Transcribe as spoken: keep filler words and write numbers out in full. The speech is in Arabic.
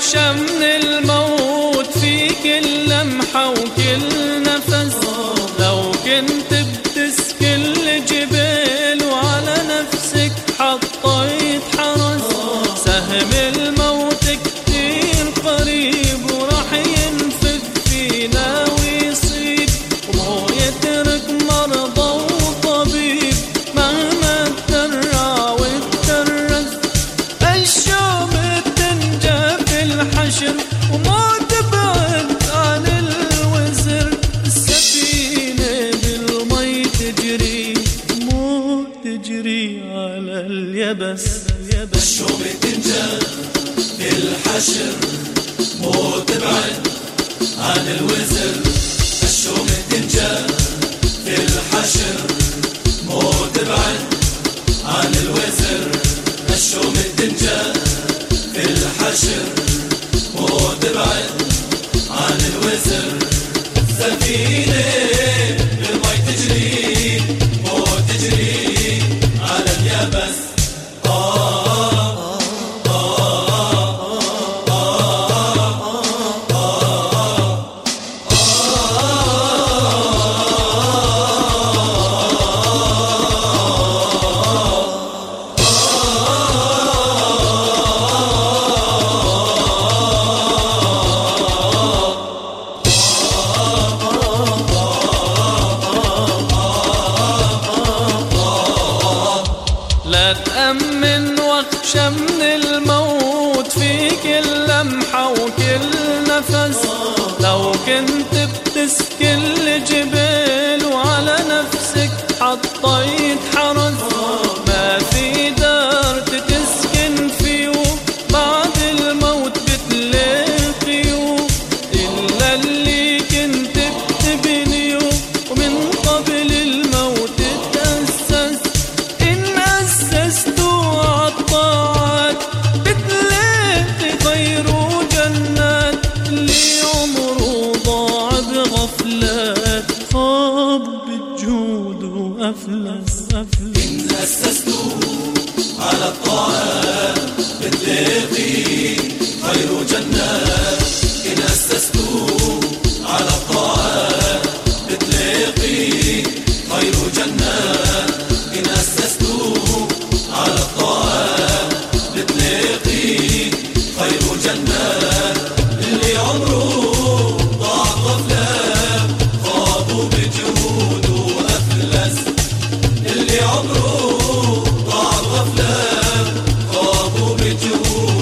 واخشى من الموت في كل لمحة وكل نفس. لو كنت بتسكن الجبال وعلى نفسك حطيت حرس، سهم الموت كتير قريب وراح ينفذ فينا ويصيب، ومو يترك مرضى وطبيب مهما اتدرى واتدرس. الشوم بتنجى في الحشر وما تبعد عن الوزر، السفينة بالمي تجري مو تجري على اليبس. الشوم بتنجى في الحشر مو تبعد عن الوزر. الشوم بتنجى في الحشر مو تبعد عن الوزر. الشوم بتنجى في الحشر مو تبعد عن الوزر. سفينة بالمي تجري مو تجري على اليبس. لا تأمن واخشى من الموت في كل لمحة وكل نفس. لو كنت بتسكن الجبال وعلى نفسك حطيت حرس، ما في دار تتسكن فيه بعد الموت بتلاقيه إلا اللي كنت بتبنيه ومن قبل الموت تأسس. إن أسستوا عالطاعات بتلاقي خير وجنات، اللي عمره ضاع بغفلات خاب بالجود وأفلس. إن أسستوا على الطاعات بتلاقي خير جنات. إن أسستوا على الطاعات بتلاقي خير جنات. إن أسستوا على الطاعات بتلاقي خير جنات. اللي عمره ضاع غفلات خابوا بجهود وأفلس. اللي عمره ضاع غفلات خابوا بجهود